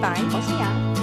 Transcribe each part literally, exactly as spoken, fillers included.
白，我是杨。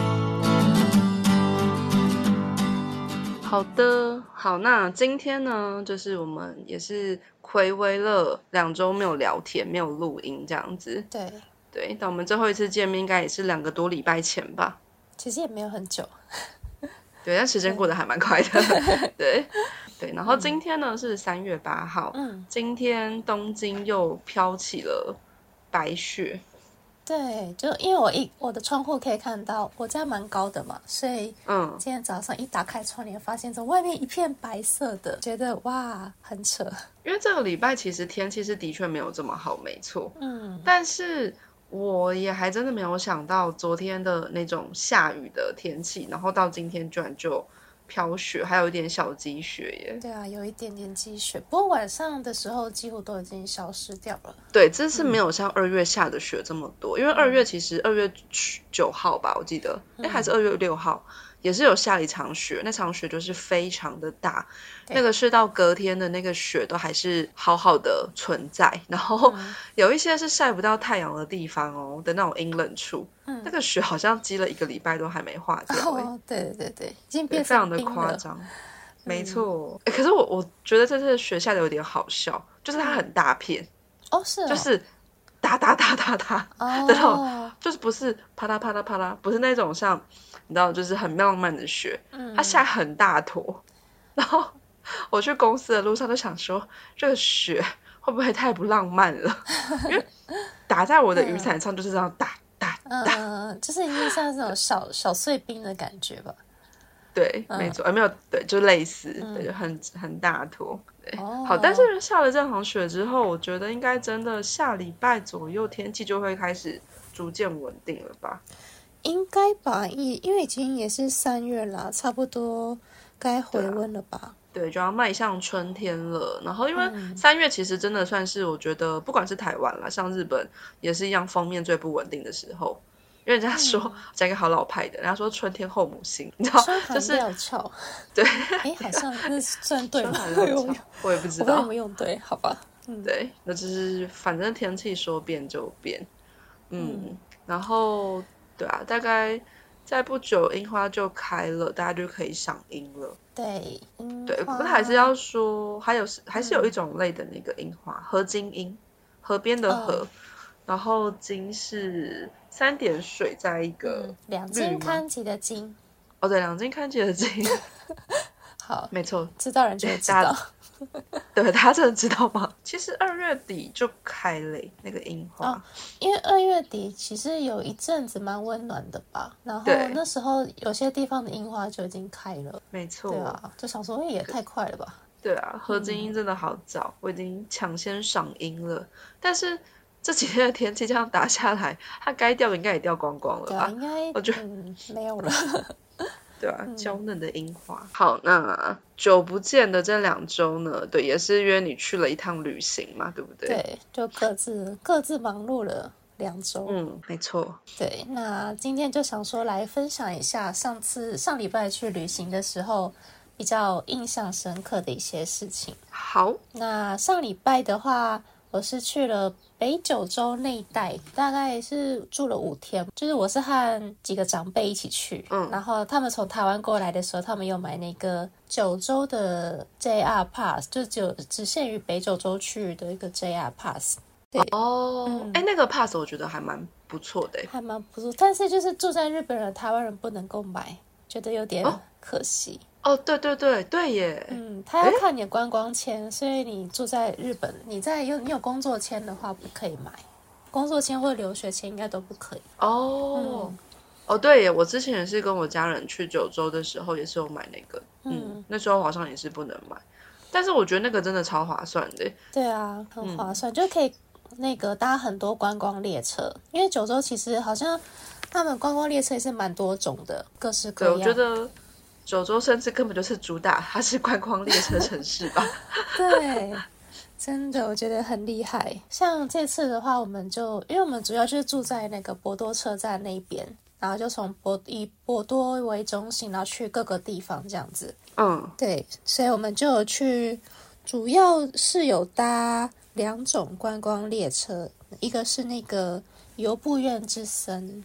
好的，好，那今天呢，就是我们也是睽违了两周没有聊天，没有录音这样子。 对对，但我们最后一次见面应该也是两个多礼拜前吧。 其实也没有很久。 对，但时间过得还蛮快的。对对，然后今天呢、嗯、是三月八号，嗯，今天东京又飘起了白雪。 对，就因为我一我的窗户可以看到，我家蛮高的嘛，所以嗯，今天早上一打开窗帘，发现这外面一片白色的，觉得哇，很扯。 因为这个礼拜其实天气是的确没有这么好，没错，嗯，但是我也还真的没有想到昨天的那种下雨的天气，然后到今天居然就飘雪，还有一点小积雪耶。 对啊，有一点点积雪，不过晚上的时候几乎都已经消失掉了。 对，这次没有像二月下的雪这么多，嗯、因为二月其实二月九号吧，我记得，哎、嗯，还是二月六号，也是有下一场雪，那场雪就是非常的大，那个是到隔天的那个雪都还是好好的存在，然后有一些是晒不到太阳的地方哦的那种阴冷处。嗯、那个雪好像积了一个礼拜都还没化掉。 哦，对对对，已经变成冰了，非常的夸张。没错、嗯，可是我我觉得这次雪下的有点好笑，就是它很大片。 哦，是哦， 就是哒哒哒哒哒的那种，就是不是啪啦啪啦啪啦，不是那种像你知道，就是很浪漫的雪，嗯、它下很大坨。然后我去公司的路上就想说，这个雪会不会太不浪漫了？因为打在我的雨伞上就是这样哒哒哒， 嗯，就是有点像这种小小碎冰的感觉吧。 对，嗯、没错，呃，没有，对，就类似，嗯、对，就很很大坨。对，哦、好，但是下了这场雪之后，我觉得应该真的下礼拜左右天气就会开始逐渐稳定了吧？ 应该吧，因因为已经也是三月啦，差不多该回温了吧？对啊， 对，就要迈向春天了。然后因为三月其实真的算是我觉得，不管是台湾啦，像日本也是一样，封面最不稳定的时候。因为人家说讲、嗯、一个好老派的，人家说春天后母心，你知道，就是春寒料对， 哎，好像那算对吗？ 我也不知道， 我不知道有没有用对，好吧， 嗯，对，那就是反正天气说变就变，嗯，嗯然后对啊，大概再不久樱花就开了，大家就可以赏樱了。 对， 对，不过还是要说，还有还是有一种类的那个樱花，河津樱，河边的河。哦然后金是三点水在一个、嗯、 两金看吉的金哦对两金看吉的金好没错知道人就会知道对他真的知道吗？其实二月底就开了那个樱花、 哦、因为二月底其实有一阵子蛮温暖的吧，然后那时候有些地方的樱花就已经开了， 没错， 对啊，就想说也太快了吧。 对啊，河津樱真的好早、嗯、我已经抢先赏樱了，但是这几天的天气这样打下来，它该掉的应该也掉光光了吧？ 对啊，应该我觉得、 嗯、没有了。 对啊，娇嫩的樱花。好，那久不见的这两周呢，对，也是约你去了一趟旅行嘛，对不对？ 对，就各自各自忙碌了两周。 嗯，没错。 对，那今天就想说来分享一下上次上礼拜去旅行的时候比较印象深刻的一些事情。 好， 那上礼拜的话，我是去了北九州那一带，大概是住了五天，就是我是和几个长辈一起去，嗯，然后他们从台湾过来的时候，他们有买那个九州的 J R Pass， 就只有只限于北九州区域的一个 J R Pass。对哦，哎、嗯，那个 pass 我觉得还蛮不错的， 还蛮不错，但是就是住在日本人、台湾人不能够买，觉得有点可惜。 哦，对对对对耶， 嗯，他要看你的观光签，所以你住在日本，你在有你有工作签的话不可以买，工作签或留学签应该都不可以。 哦，嗯、哦对耶，我之前也是跟我家人去九州的时候，也是有买那个，嗯，嗯那时候好像也是不能买，但是我觉得那个真的超划算的。 对啊，很划算，嗯、就可以那个搭很多观光列车，因为九州其实好像他们观光列车也是蛮多种的，各式各样。 对，我觉得。九州甚至根本就是主打它是观光列车城市吧。 对，真的我觉得很厉害。像这次的话，我们就因为我们主要就是住在那个博多车站那边，然后就从博以博多为中心，然后去各个地方这样子。嗯，对，所以我们就有去，主要是有搭两种观光列车，一个是那个游步院之森。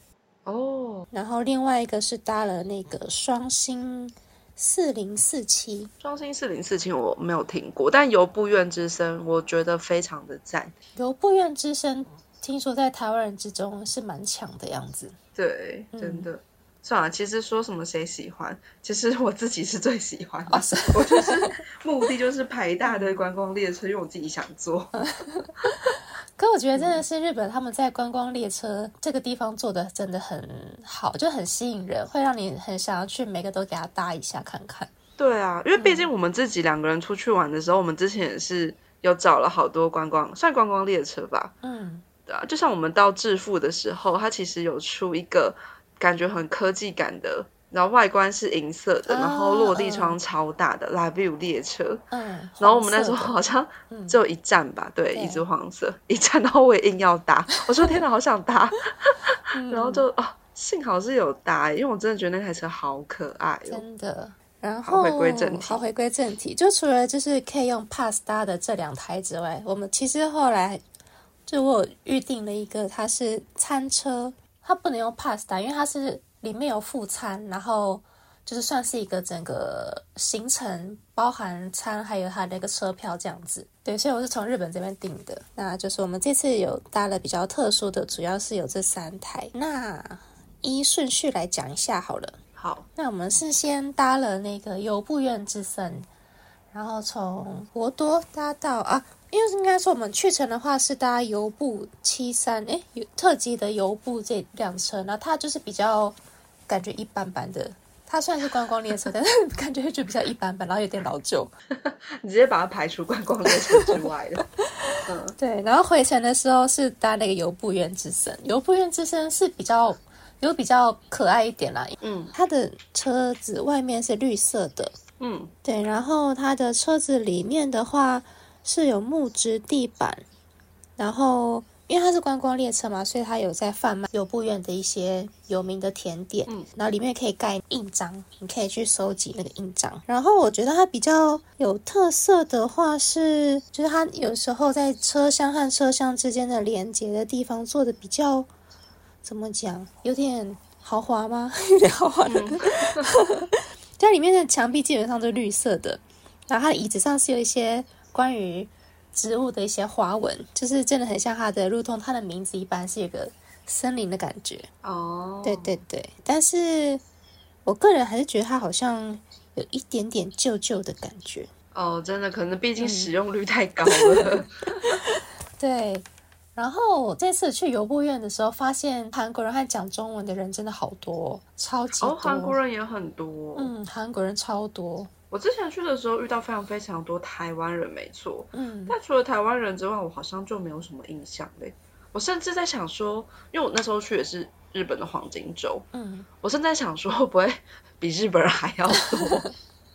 哦， 然后另外一个是搭了那个双星四零四七， 双星四零四七我没有听过，但游步院之声我觉得非常的赞。 游步院之声听说在台湾人之中是蛮强的样子。 对，真的。嗯，算了，其实说什么谁喜欢，其实我自己是最喜欢的。 哦，是我就是目的就是排大的观光列车，因为我自己想坐。 可我觉得真的是日本他们在观光列车这个地方做的真的很好，就很吸引人，会让你很想要去每个都给他搭一下看看。 对啊，因为毕竟我们自己两个人出去玩的时候，嗯，我们之前也是有找了好多观光，算观光列车吧。嗯，对啊，就像我们到致富的时候，它其实有出一个感觉很科技感的，然后外观是银色的，啊，然后落地窗超大的 La View 列车。嗯，然后我们那时候好像只有一站吧，嗯，对，一只黄色一站，然后我也硬要搭，我说天哪，好想搭。嗯，然后就哦，幸好是有搭，因为我真的觉得那台车好可爱哦， 真的。然后好回归正题， 好回归正题，就除了就是可以用 Pass 搭的这两台之外，我们其实后来就我有预定了一个，它是餐车，它不能用 Pass 搭，因为它是里面有附餐，然后就是算是一个整个行程包含餐还有它的一个车票这样子。对，所以我是从日本这边订的。那就是我们这次有搭了比较特殊的，主要是有这三台。那依顺序来讲一下好了。 好， 那我们是先搭了那个游步院之森，然后从博多搭到啊，因为应该说我们去程的话是搭游步七三，哎，特急的游步这辆车，然后它就是比较感觉一般般的，它虽然是观光列车，但是感觉就比较一般般，然后有点老旧。 你直接把它排除观光列车之外了。嗯， 对，然后回程的时候是搭那个游步院之森，游步院之森是比较。有比较可爱一点啦，嗯，它的车子外面是绿色的，嗯，对，然后它的车子里面的话是有木质地板，然后因为它是观光列车嘛，所以它有在贩卖游步院的一些有名的甜点，嗯，然后里面可以盖印章，你可以去收集那个印章。然后我觉得它比较有特色的话是，就是它有时候在车厢和车厢之间的连接的地方做的比较。怎么讲？有点豪华吗？有点豪华的。嗯、家里面的墙壁基本上都是绿色的，然后它的椅子上是有一些关于植物的一些花纹，就是真的很像它的，如同它的名字一般，是有个森林的感觉。哦，对对对，但是我个人还是觉得它好像有一点点旧旧的感觉。 哦，真的，可能毕竟使用率太高了。嗯、 对。然后我这次去游步院的时候，发现韩国人和讲中文的人真的好多，超级多。 哦，韩国人也很多。 嗯，韩国人超多。 我之前去的时候遇到非常非常多台湾人，没错。嗯，但除了台湾人之外，我好像就没有什么印象嘞。我甚至在想说，因为我那时候去的是日本的黄金周，嗯，我甚至在想说会不会比日本人还要多，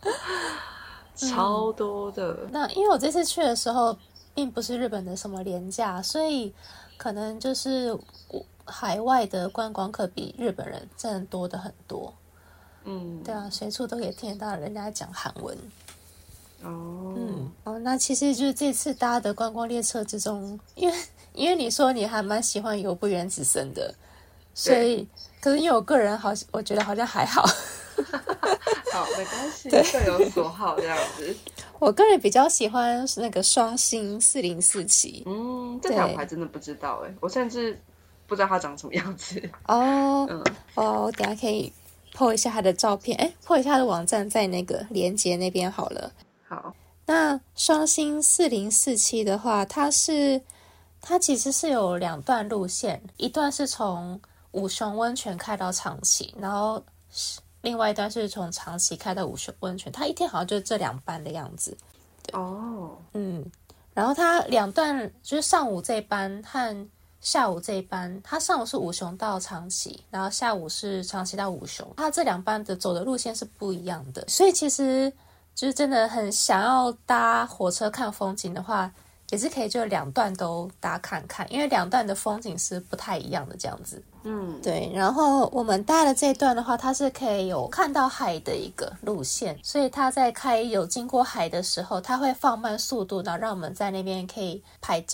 超多的。 嗯、那因为我这次去的时候。并不是日本的什么廉价，所以可能就是海外的观光客比日本人真的多的很多。嗯，对啊，随处都可以听得到人家讲韩文。哦，嗯，哦，那其实就是这次搭的观光列车之中，因为因为你说你还蛮喜欢游步院之森的，所以可是因为我个人好，我觉得好像还好。 好，没关系，各有所好这样子。 我个人比较喜欢那个双星四零四七。 嗯，这台我还真的不知道哎，我甚至不知道它长什么样子。 哦，嗯，哦，我等一下可以 po 一下它的照片，哎 ，po 一下它的网站在那个连结那边好了。 好， 那双星四零四七的话，它是它其实是有两段路线，一段是从五熊温泉开到长崎，然后另外一段是从长崎开到五熊温泉，它一天好像就是这两班的样子。 哦， 嗯，然后它两段就是上午这一班和下午这一班，它上午是五熊到长崎，然后下午是长崎到五熊，它这两班的走的路线是不一样的，所以其实就是真的很想要搭火车看风景的话，也是可以就两段都搭看看，因为两段的风景是不太一样的这样子。嗯，对。然后我们搭的这一段的话，它是可以有看到海的一个路线，所以它在开有经过海的时候，它会放慢速度，然后让我们在那边可以拍照。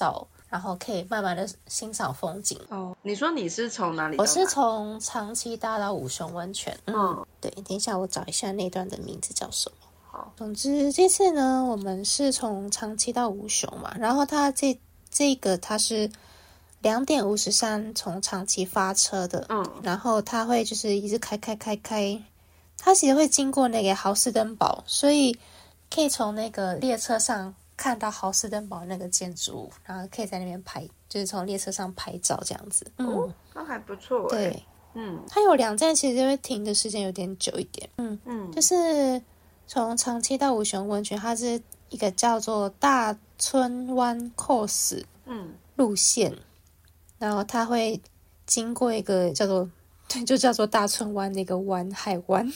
然后可以慢慢的欣赏风景。 哦，你说你是从哪里到哪？ 我是从长崎搭到五熊温泉。嗯，嗯对，等一下我找一下那段的名字叫什么。 好， 总之这次呢，我们是从长崎到五熊嘛，然后它这这个它是两点五十三从长崎发车的， 嗯， 然后它会就是一直开开开开，它其实会经过那个豪斯登堡，所以可以从那个列车上看到豪斯登堡那个建筑物，然后可以在那边拍，就是从列车上拍照这样子。嗯， 哦，那还不错哎。 对， 嗯， 它有两站，其实会停的时间有点久一点。嗯嗯，就是从长崎到五熊温泉，它是一个叫做大村湾 course 嗯路线，然后它会经过一个叫做对，就叫做大村湾那个湾海湾。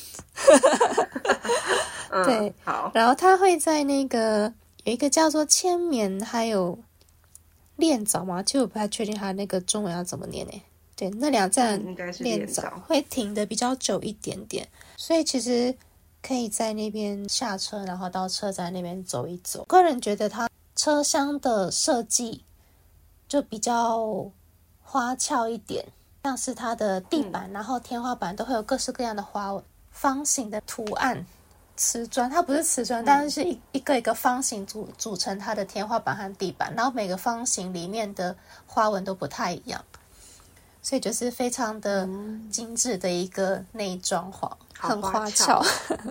嗯， 对， 好， 然后它会在那个有一个叫做千绵还有练藻嘛，其实我不太确定它那个中文要怎么念诶。对，那两站应该是练练藻会停的比较久一点点，所以其实可以在那边下车，然后到车站那边走一走。个人觉得它车厢的设计就比较花俏一点，像是它的地板、嗯、然后天花板都会有各式各样的花纹，方形的图案，瓷砖它不是瓷砖、嗯、但是是一一个一个方形组组成它的天花板和地板，然后每个方形里面的花纹都不太一样，所以就是非常的精致的一个内装潢、嗯、很花俏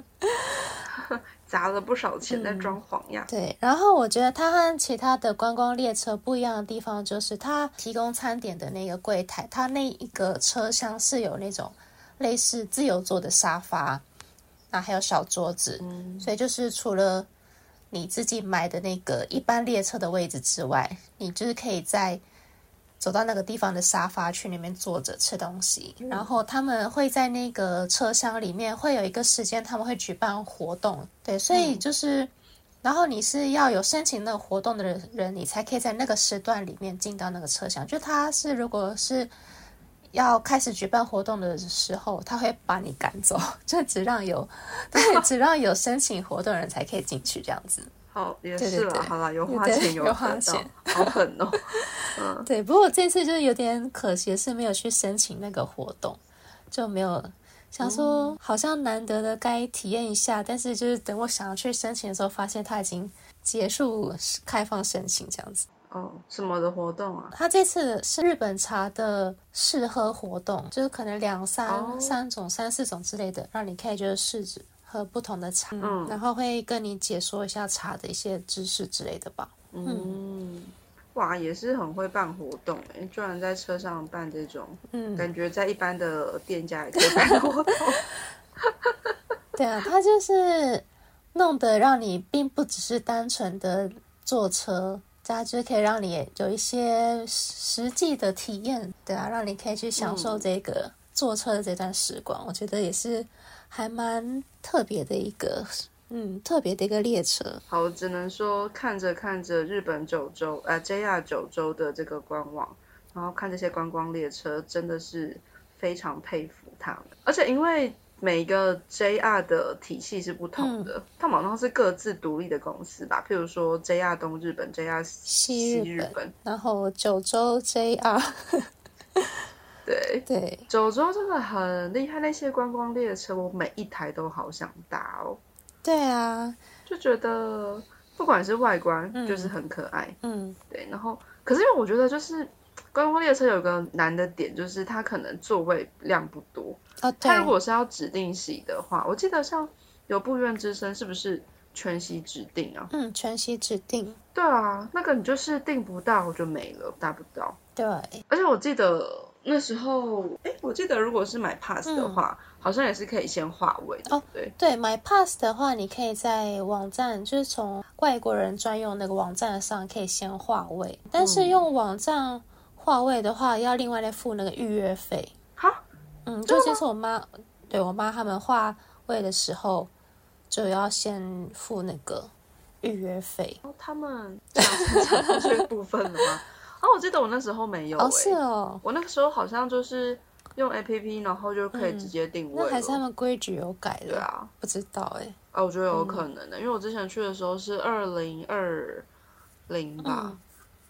砸了不少钱在装潢呀、 嗯、对，然后我觉得它和其他的观光列车不一样的地方就是它提供餐点的那个柜台，它那一个车厢是有那种类似自由座的沙发，那还有小桌子、嗯、所以就是除了你自己买的那个一般列车的位置之外，你就是可以在走到那个地方的沙发去那边坐着吃东西、嗯、然后他们会在那个车厢里面会有一个时间他们会举办活动，对，所以就是、嗯、然后你是要有申请那个活动的人你才可以在那个时段里面进到那个车厢，就他是如果是要开始举办活动的时候他会把你赶走，就只让有对只让有申请活动的人才可以进去这样子。 好，也是啦，对对对，好啦，有花钱有有花钱， 好狠哦。嗯， 对，不过这次就是有点可惜的是没有去申请那个活动，就没有想说好像难得的该体验一下、嗯、但是就是等我想要去申请的时候发现它已经结束开放申请这样子。 哦，什么的活动啊？ 它这次是日本茶的试喝活动，就是可能两三、哦、三种三四种之类的，让你可以就是试着喝不同的茶、嗯、然后会跟你解说一下茶的一些知识之类的吧。 嗯，嗯哇，也是很会办活动诶，居然在车上办这种，嗯，感觉在一般的店家也可以办活动。 对啊，它就是弄得让你并不只是单纯的坐车，它就可以让你有一些实际的体验，对啊，让你可以去享受这个坐车的这段时光、嗯、我觉得也是还蛮特别的一个嗯，特别的一个列车。 好，只能说看着看着日本九州呃 J R 九州的这个官网，然后看这些观光列车，真的是非常佩服他们。而且因为每一个 J R 的体系是不同的，嗯、他们好像是各自独立的公司吧，譬如说 J R 东日本 J R 西日本， 然后九州 J R 对对， 九州真的很厉害，那些观光列车我每一台都好想搭哦。 对啊， 就觉得不管是外观就是很可爱，嗯，对，然后可是因为我觉得就是观光列车有个难的点，就是它可能座位量不多哦，对，它如果是要指定席的话，我记得像有部院之声是不是全席指定啊？ 嗯，全席指定。 对啊，那个你就是订不到就没了，搭不到。 对， 而且我记得那时候，哎，我记得如果是买 pass 的话、嗯、好像也是可以先划位的。哦，对对，买 pass 的话你可以在网站，就是从外国人专用那个网站上可以先划位，但是用网站划位的话要另外再付那个预约费。 哈， 嗯，就这次我妈对我妈他们划位的时候就要先付那个预约费。 哦，他们讲讲这个部分了吗？啊，我记得我那时候没有、欸、 哦，是哦， 我那个时候好像就是用 A P P 然后就可以直接定位了、 嗯、那还是他们规矩有改的。 对啊， 不知道哎、欸。 啊，我觉得有可能的、嗯、因为我之前去的时候是二零二零吧、嗯、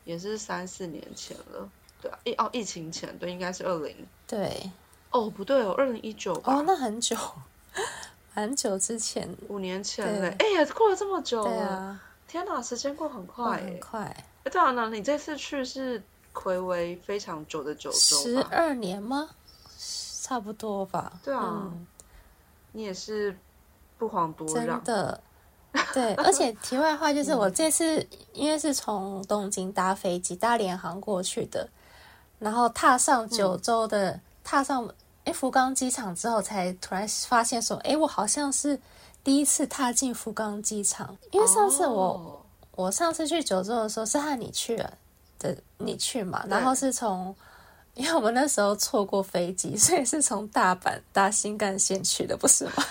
也是三四年前了。对啊，疫哦疫情前，对，应该是二零。 对。 哦，不对哦，二零一九吧。 哦，那很久，很久之前， 五年前嘞。哎呀，过了这么久了。 对啊， 天哪，时间过很快耶。 很快。 哎，对啊，那你这次去是睽违非常久的九州吧？ 十二年吗？差不多吧。 对啊， 嗯、 你也是不遑多让。 真的。对，而且题外话就是，我这次因为是从东京搭飞机搭联航过去的，然后踏上九州的，嗯、踏上哎福冈机场之后，才突然发现说，哎，我好像是第一次踏进福冈机场，因为上次我、哦、我上次去九州的时候是和你去了的，你去嘛，然后是从，因为我们那时候错过飞机，所以是从大阪搭新干线去的，不是吗？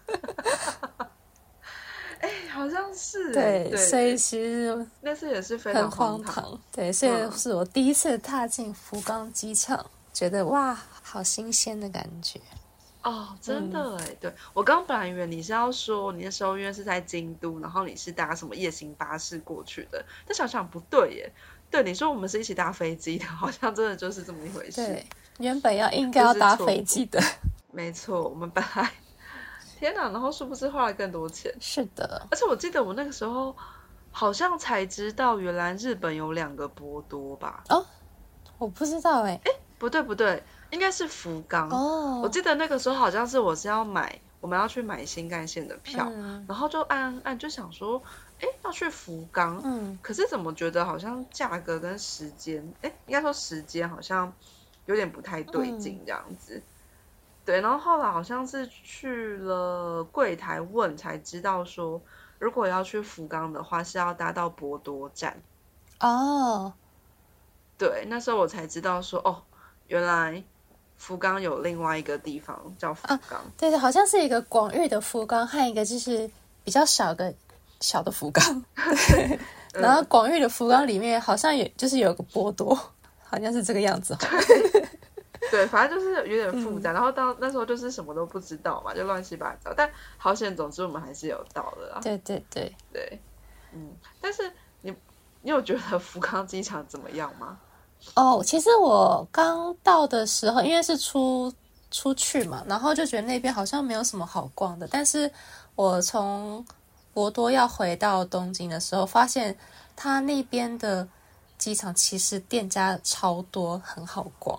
哎，好像是。 对， 对， 所以其实那次也是非常很荒唐。对，所以是我第一次踏进福冈机场，嗯、觉得哇，好新鲜的感觉。 哦，真的哎，嗯、对，我刚本来以为你是要说你那时候因为是在京都，然后你是搭什么夜行巴士过去的，但想想不对耶。对，你说我们是一起搭飞机的，好像真的就是这么一回事。 对，原本要应该要搭飞机的。 没错，我们本来。天哪，然后是不是花了更多钱？ 是的， 而且我记得我那个时候好像才知道，原来日本有两个博多吧？ 哦，我不知道哎。 哎，不对不对，应该是福冈。 哦， 我记得那个时候好像是我是要买，我们要去买新干线的票， 嗯、 然后就按按就想说，哎，要去福冈，嗯，可是怎么觉得好像价格跟时间，哎，应该说时间好像有点不太对劲这样子。嗯，对，然后后来好像是去了柜台问才知道说，如果要去福冈的话是要搭到博多站。 哦， 对，那时候我才知道说，哦，原来福冈有另外一个地方叫福冈。啊、 对对，好像是一个广域的福冈和一个就是比较小的小的福冈。对，然后广域的福冈里面好像有就是有个博多，好像是这个样子。 对，反正就是有点复杂，嗯、然后到那时候就是什么都不知道嘛，就乱七八糟。但好险，总之我们还是有到的啦。 对对对对，嗯。但是你你有觉得福冈机场怎么样吗？ 哦，其实我刚到的时候，因为是出出去嘛，然后就觉得那边好像没有什么好逛的。但是我从博多要回到东京的时候，发现它那边的机场其实店家超多，很好逛。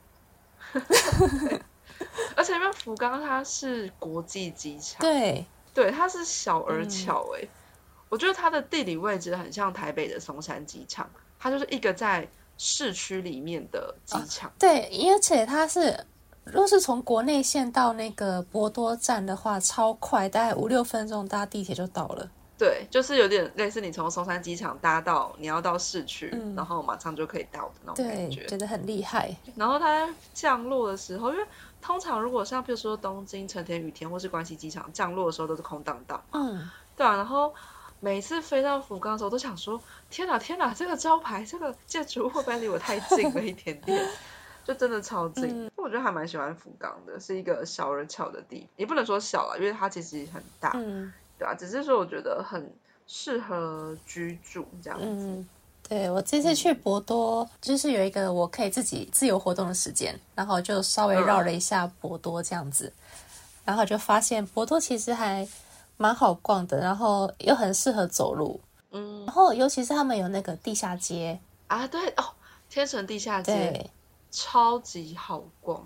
而且因为福冈它是国际机场， 对对，它是小而巧哎、欸嗯，我觉得它的地理位置很像台北的松山机场，它就是一个在市区里面的机场。哦、 对，而且它是如果是从国内线到那个博多站的话，超快，大概五六分钟搭地铁就到了。 对，就是有点类似你从松山机场搭到你要到市区、嗯，然后马上就可以到的那种感觉， 对，觉得很厉害。 然后它在降落的时候，因为通常如果像比如说东京成田羽田或是关西机场降落的时候都是空荡荡嘛，嗯，对啊，然后每次飞到福冈的时候都想说，天哪天哪，这个招牌这个建筑物会不会离我太近了一点点？就真的超近、嗯，我觉得还蛮喜欢福冈的，是一个小而巧的地方，也不能说小啦，因为它其实很大，嗯。对啊，只是说我觉得很适合居住这样子。嗯， 对，我这次去博多、嗯，就是有一个我可以自己自由活动的时间，然后就稍微绕了一下博多这样子，嗯、然后就发现博多其实还蛮好逛的，然后又很适合走路。嗯，然后尤其是他们有那个地下街啊，对哦，天神地下街超级好逛。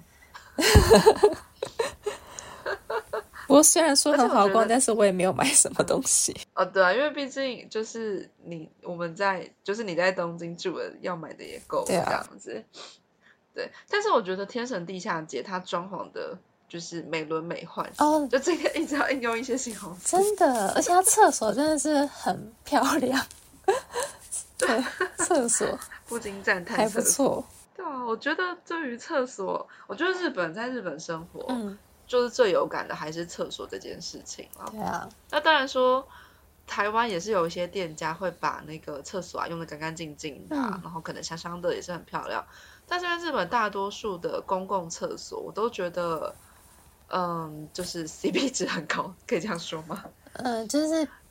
不过虽然说很好逛，但是我也没有买什么东西。 哦，对啊，因为毕竟就是你我们在就是你在东京住了，要买的也够这样子。对，但是我觉得天神地下街它装潢的就是美轮美奂哦，就这个一直要应用一些形容词， 真的，而且它厕所真的是很漂亮。对，厕所不禁赞叹， 还不错。 对啊，我觉得对于厕所，我觉得日本在日本生活，嗯。就是最有感的还是厕所这件事情啊。 对啊， 那当然说，台湾也是有一些店家会把那个厕所啊用得干干净净的、啊嗯，然后可能香香的也是很漂亮。但是在日本大多数的公共厕所，我都觉得，嗯，就是 C P 值很高，可以这样说吗？ 嗯，就是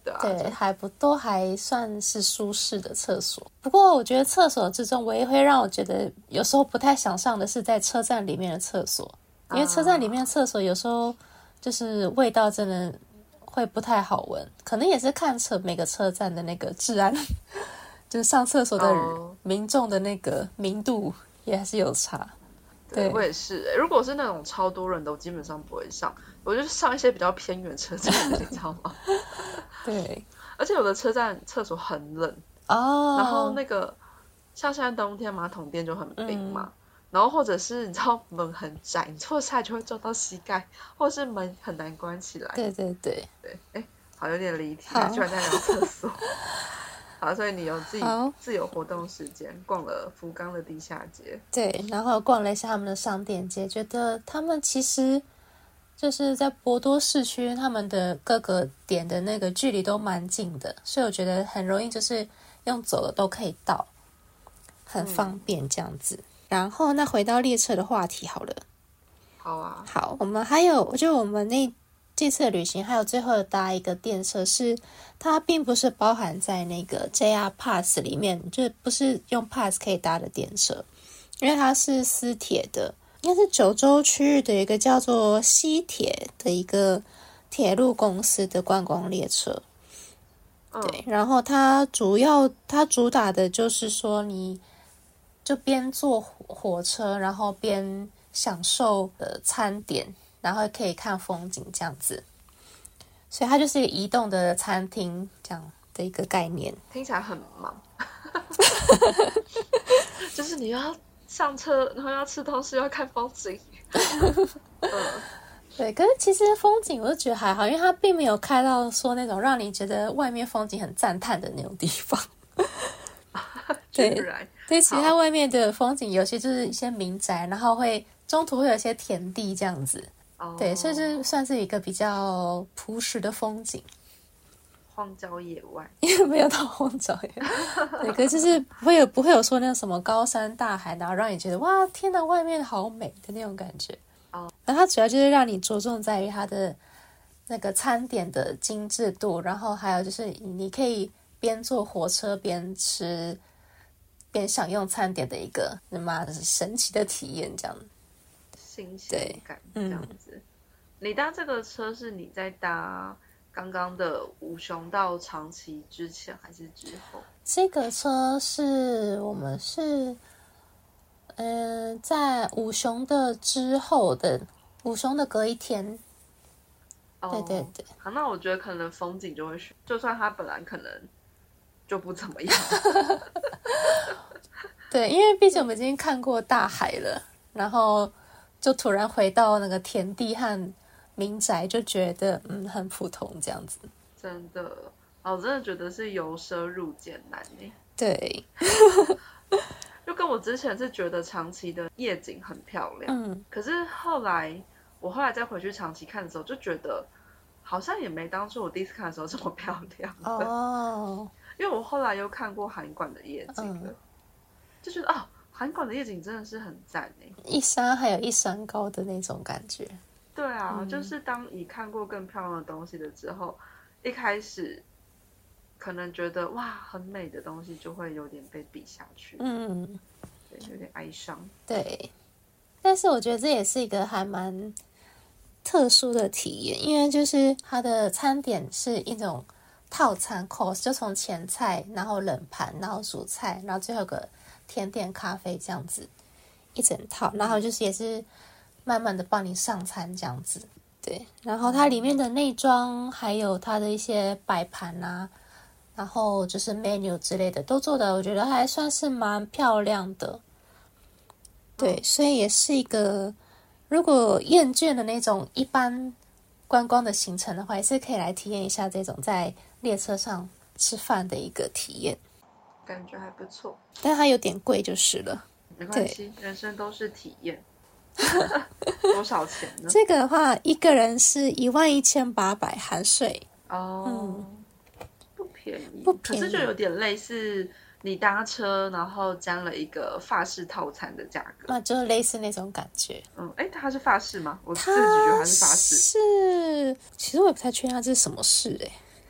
对啊， 对，还不都还算是舒适的厕所。不过我觉得厕所之中唯一会让我觉得有时候不太想上的是在车站里面的厕所，因为车站里面的厕所有时候就是味道真的会不太好闻，可能也是看车每个车站的那个治安，就是上厕所的民众的那个明度也还是有差。 对，我也是、欸。如果是那种超多人的，我基本上不会上，我就上一些比较偏远车站的，你知道吗？ 对， 而且有的车站厕所很冷哦， 然后那个像现在冬天马桶垫就很冰嘛，嗯、然后或者是你知道门很窄，你坐下来就会撞到膝盖，或者是门很难关起来。 对对对对， 哎，好有点离题，居然在聊厕所。好，所以你有自己自由活动时间，逛了福冈的地下街， 对，然后逛了一下他们的商店街，觉得他们其实就是在博多市区，他们的各个点的那个距离都蛮近的，所以我觉得很容易就是用走的都可以到，很方便这样子。嗯、然后那回到列车的话题好了， 好啊， 好，我们还有，我觉得我们那。这次的旅行还有最后搭一个电车是它并不是包含在那个 J R Pass 里面，就不是用 Pass 可以搭的电车，因为它是私铁的，应该是九州区域的一个叫做西铁的一个铁路公司的观光列车。对，然后它主要它主打的就是说你就边坐火车然后边享受的餐点，然后可以看风景这样子，所以它就是一个移动的餐厅这样的一个概念。 听起来很忙，就是你要上车，然后要吃东西，要看风景。嗯， 对。可是其实风景我就觉得还好，因为它并没有开到说那种让你觉得外面风景很赞叹的那种地方。对，对，其实它外面的风景有些就是一些民宅，然后会中途会有一些田地这样子。对，所以是算是一个比较朴实的风景， 荒郊野外， 因为没有到荒郊野外，对，可是就是不会有不会有说那种什么高山大海，然后让你觉得哇天哪，外面好美的那种感觉。哦，然后它主要就是让你着重在于它的那个餐点的精致度，然后还有就是你可以边坐火车边吃边享用餐点的一个什么神奇的体验，这样。 新鲜感这样子、嗯、你搭这个车是你在搭刚刚的五雄到长崎之前还是之后？ 这个车是我们是嗯、呃，在五雄的之后的五雄的隔一天。哦、对对对， 好，那我觉得可能风景就会选，就算它本来可能就不怎么样。 对，因为毕竟我们已经看过大海了，然后就突然回到那个田地和民宅，就觉得嗯很普通这样子。 真的，我真的觉得是由奢入俭难耶。 对， 就跟我之前是觉得长崎的夜景很漂亮，嗯，可是后来我后来再回去长崎看的时候，就觉得好像也没当初我第一次看的时候这么漂亮哦。因为我后来又看过函馆的夜景了，嗯、就觉得哦。函馆的夜景真的是很赞耶， 一山还有一山高的那种感觉。 对啊、嗯、就是当你看过更漂亮的东西了之后，一开始可能觉得哇很美的东西就会有点被比下去，嗯，对，有点哀伤。 对，但是我觉得这也是一个还蛮特殊的体验，因为就是它的餐点是一种套餐 course， 就从前菜然后冷盘然后主菜然后最后有个甜点咖啡这样子一整套，然后就是也是慢慢的帮你上餐这样子。对，然后它里面的内装还有它的一些摆盘啊，然后就是 menu 之类的都做的我觉得还算是蛮漂亮的。对，所以也是一个如果厌倦的那种一般观光的行程的话，也是可以来体验一下这种在列车上吃饭的一个体验， 感觉还不错， 但它有点贵就是了。 没关系，人生都是体验。多少钱呢？ 这个的话，一个人是一万一千八百含税。 哦，嗯，不便宜，不便宜，可是就有点类似你搭车，然后加了一个法式套餐的价格， 那就类似那种感觉。 嗯，哎，它是法式吗？我自己觉得它是法式。 是，其实我也不太确定它这是什么式哎、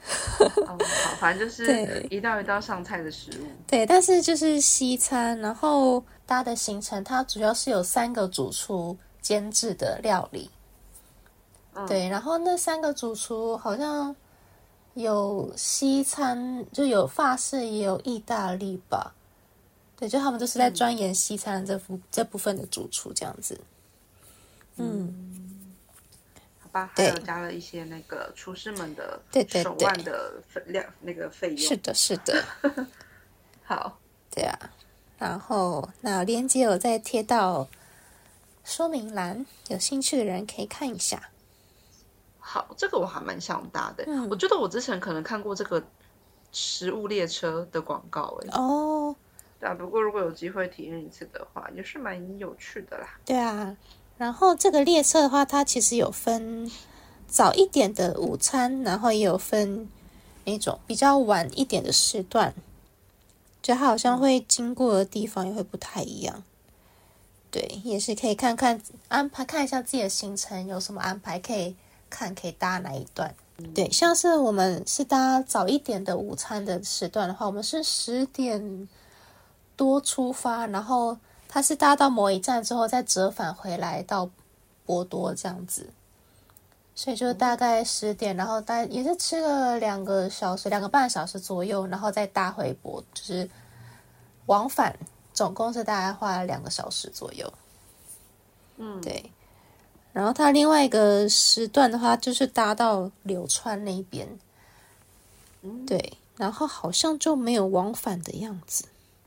哦，好，反正就是一道一道上菜的食物。 对，但是就是西餐，然后搭的行程它主要是有三个主厨监制的料理。嗯、对，然后那三个主厨好像有西餐，就有法式也有意大利吧。对，就他们就是在钻研西餐的这部、嗯、这部分的主厨这样子。嗯。嗯好吧，还有加了一些那个厨师们的手腕的量，那个费用。 是的，是的。 好， 对啊。然后那链接有再贴到说明栏，有兴趣的人可以看一下。 好，这个我还蛮想搭的。嗯、我觉得我之前可能看过这个食物列车的广告，哎。 哦。 对啊，不过如果有机会体验一次的话，也是蛮有趣的啦。 对啊。然后这个列车的话，它其实有分早一点的午餐，然后也有分那种比较晚一点的时段，就它好像会经过的地方也会不太一样。对，也是可以看看安排，看一下自己的行程有什么安排，可以看可以搭哪一段。对，像是我们是搭早一点的午餐的时段的话，我们是十点多出发，然后它是搭到某一站之后再折返回来到波多这样子，所以就大概十点，然后大概也是吃了两个小时、两个半小时左右，然后再搭回波，就是往返，总共是大概花了两个小时左右。嗯，对。然后它另外一个时段的话，就是搭到柳川那边，嗯，对，然后好像就没有往返的样子。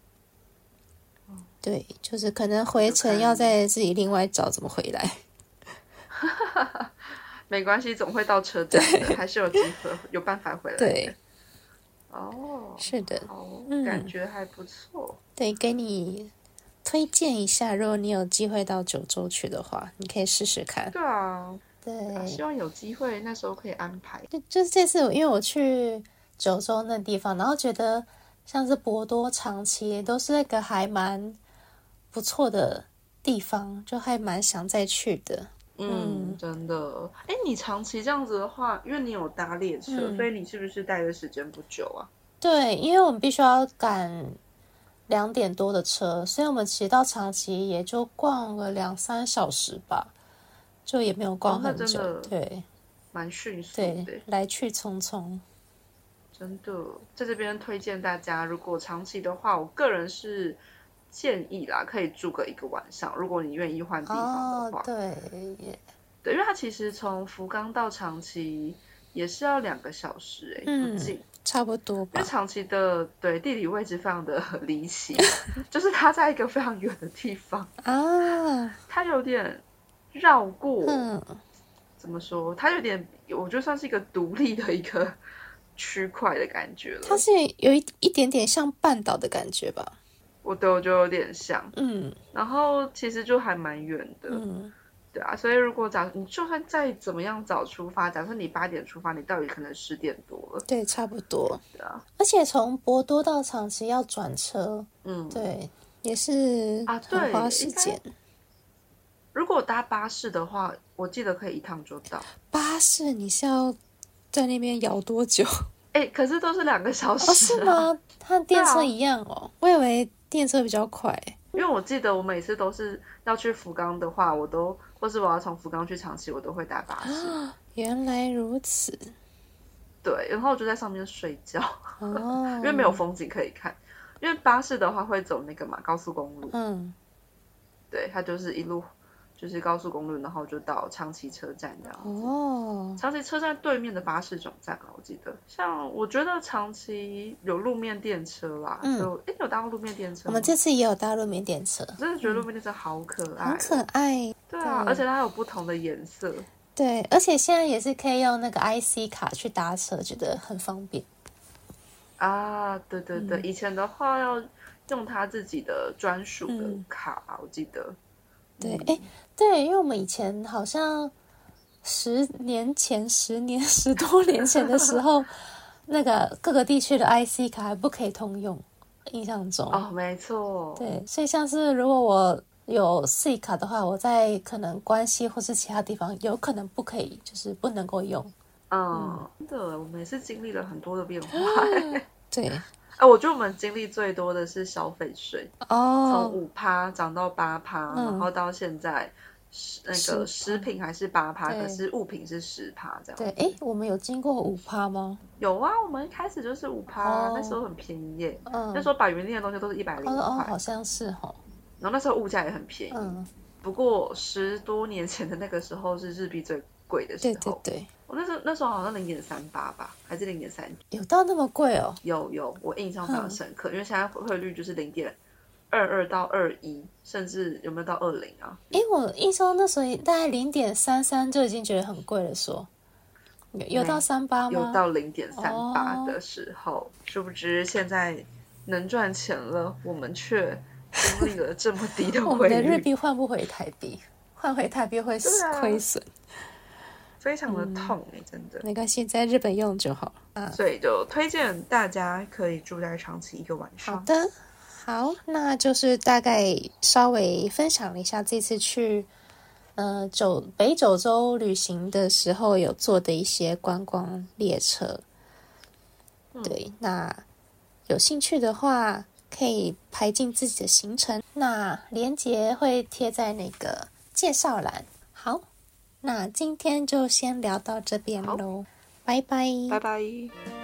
对，就是可能回程要再自己另外找怎么回来。 没关系，总会到车站的，还是有机会有办法回来的。 对， 哦， 是的， 嗯，感觉还不错。 对，给你推荐一下，如果你有机会到九州去的话，你可以试试看。 对啊， 对， 啊、希望有机会那时候可以安排。 就就是这次，因为我去九州那地方，然后觉得像是博多、长崎都是那个还蛮不错的地方，就还蛮想再去的。 嗯，嗯真的。哎，你长期这样子的话，因为你有搭列车，嗯、所以你是不是待的时间不久啊？ 对，因为我们必须要赶两点多的车，所以我们骑到长崎也就逛了两三小时吧，就也没有逛很久。哦、对， 蛮迅速的。 对，来去匆匆。 真的，在这边推荐大家，如果长期的话，我个人是建议啦，可以住个一个晚上，如果你愿意换地方的话。 哦、对， 对，因为它其实从福冈到长崎也是要两个小时、欸，哎、嗯，不近， 差不多吧。 因为长崎的对地理位置非常的离奇，就是它在一个非常远的地方啊，它有点绕过，嗯，怎么说？它有点，我觉得算是一个独立的一个区块的感觉了。 它是有一一点点像半岛的感觉吧？ 我对我觉得有点像，嗯，然后其实就还蛮远的，嗯，对啊，所以如果早你就算再怎么样早出发，假设你八点出发，你到底可能十点多了， 对，差不多， 对啊， 而且从博多到长崎要转车，嗯，对，也是啊，很花时间。 如果搭巴士的话，我记得可以一趟就到。 巴士你是要在那边摇多久？ 哎、欸，可是都是两个小时、啊， 哦，是吗？它电车一样哦，啊、我以为电车比较快。 因为我记得我每次都是要去福冈的话，我都或是我要从福冈去长崎，我都会搭巴士。 哦、原来如此。 对，然后我就在上面睡觉，哦、因为没有风景可以看。因为巴士的话会走那个嘛高速公路，嗯，对，它就是一路就是高速公路，然后就到长崎车站这样子。哦，长崎车站对面的巴士总站啊，我记得。像我觉得长崎有路面电车啦，嗯，就哎，有搭过路面电车吗？ 我们这次也有搭路面电车， 真的觉得路面电车好可爱， 很可爱。 对啊，对而且它有不同的颜色。 对，而且现在也是可以用那个 I C 卡去搭车，觉得很方便。 啊，对对对，嗯、以前的话要用他自己的专属的卡吧，嗯、我记得。 对，哎、嗯，对，因为我们以前好像十年前、十年、十多年前的时候，那个各个地区的 I C 卡还不可以通用，印象中。 哦，没错。 对，所以像是如果我有 C 卡的话，我在可能关西或是其他地方有可能不可以，就是不能够用嗯，真的，我们也是经历了很多的变化。 对， 哎，我觉得我们经历最多的是消费税， 哦， 从五趴涨到八趴， 嗯然后到现在那个食品还是八趴，可是物品是十趴这样。 对，哎，我们有经过五趴吗？ 有啊，我们一开始就是五趴，那时候很便宜耶。 嗯， 那时候百元店的东西都是一百零五块， 哦，好像是哦。 然后那时候物价也很便宜。 嗯， 不过十多年前的那个时候是日币最贵的时候。 对对对， 我那时候那时候好像零点三八吧，还是零点三？ 有到那么贵哦？ 有有，我印象非常深刻，因为现在汇率就是零点二二到二一，甚至有没有到二零啊？ 哎，我印象那时候大概零点三三就已经觉得很贵了，说有有到三八吗？ 有到零点三八的时候，殊不知现在能赚钱了，我们却经历了这么低的汇率。 我们的日币换不回台币，换回台币会亏损。 非常的痛哎、欸，真的。 没关系，在日本用就好。 啊、所以就推荐大家可以住在长崎一个晚上。 好的，好，那就是大概稍微分享了一下这次去呃九北九州旅行的时候有坐的一些观光列车。嗯、对，那有兴趣的话可以排进自己的行程，那连结会贴在那个介绍栏。好。那今天就先聊到这边喽，拜拜， 拜拜。